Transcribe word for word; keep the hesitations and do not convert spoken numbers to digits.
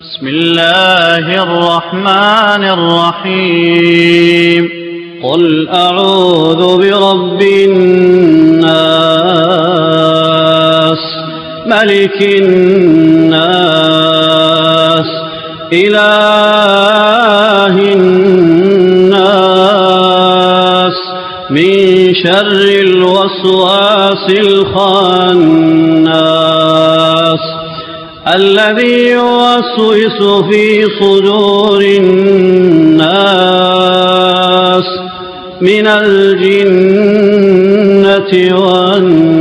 بسم الله الرحمن الرحيم قل أعوذ برب الناس ملك الناس إله الناس من شر الوسواس الخناس الذي يوسوس في صدور الناس من الجنة والناس.